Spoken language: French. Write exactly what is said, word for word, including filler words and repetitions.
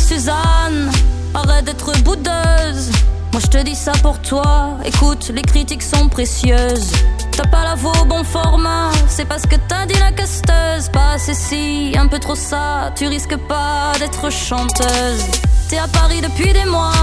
Suzanne, arrête d'être boudeuse. Moi je te dis ça pour toi, écoute, les critiques sont précieuses. T'as pas la voix au bon format, c'est parce que t'as dit la casteuse. Pas assez si, un peu trop ça, tu risques pas d'être chanteuse. T'es à Paris depuis des mois.